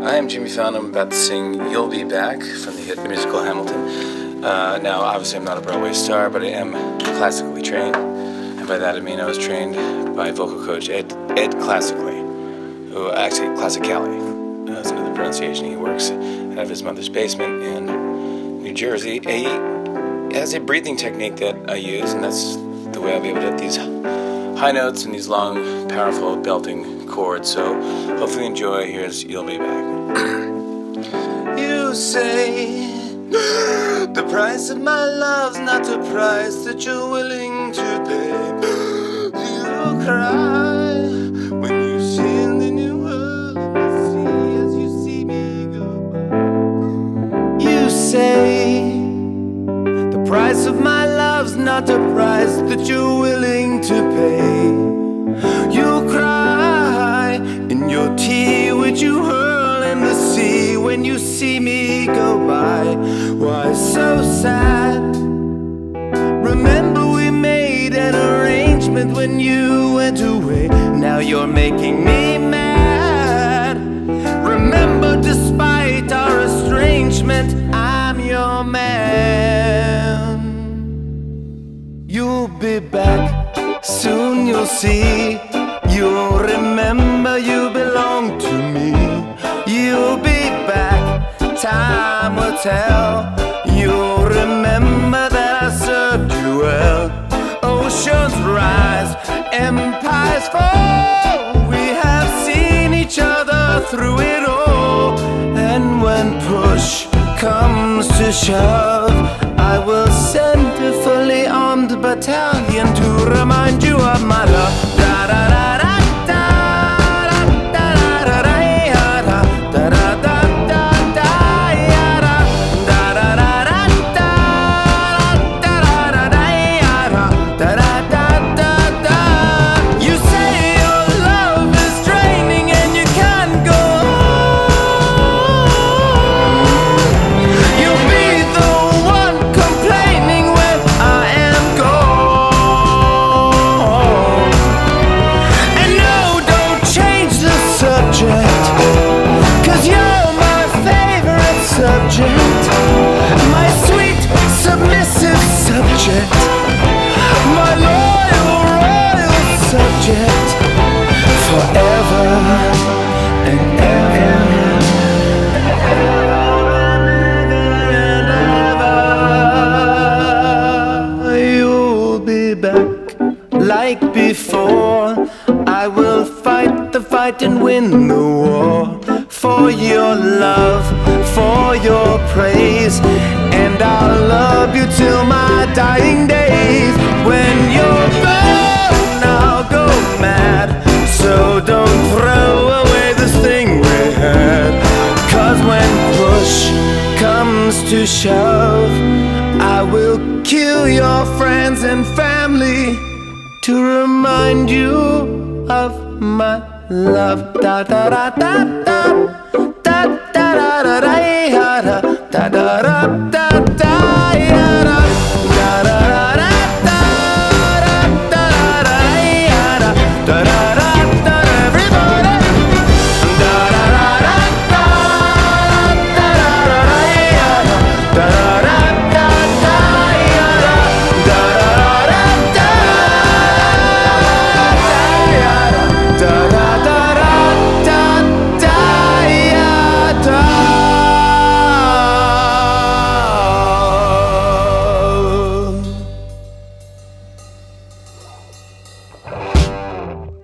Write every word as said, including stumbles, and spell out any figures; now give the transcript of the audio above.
I am Jimmy Fallon. I'm about to sing You'll Be Back from the hit musical Hamilton. Uh, now, obviously, I'm not a Broadway star, but I am classically trained. And by that I mean I was trained by vocal coach Ed, Ed Classically, who actually, Classically, that's another pronunciation. He works out of his mother's basement in New Jersey. He has a breathing technique that I use, and that's the way I'll be able to hit these high notes and these long, powerful, belting chords. So hopefully you enjoy. Here's You'll Be Back. You say the price of my love's not the price that you're willing to pay. You cry when you see in the new world in the sea as you see me go by. You say the price of my love's not the price that you're willing to pay. You cry in your tea which you hurl in the sea when you see me go by. Why so sad? Remember we made an arrangement when you went away. Now you're making me mad. Remember, despite our estrangement, I'm your man. You'll be back, soon you'll see. You'll remember you belong to me. You'll be back, time will tell. You'll remember that I served you well. Oceans rise, empires fall. We have seen each other through it all. And when push comes to shove, I will send a fully armed battalion to remind you of my love. Da da da da. My sweet, submissive subject, my loyal, royal subject, forever and ever and ever. You'll be back like before. I will fight the fight and win the war. For your love, for your praise, and I'll love you till my dying days. When you're gone, I'll go mad. So don't throw away this thing we had. Cause when push comes to shove, I will kill your friends and family to remind you of my love. Da da da da da da da da da da da da da da da.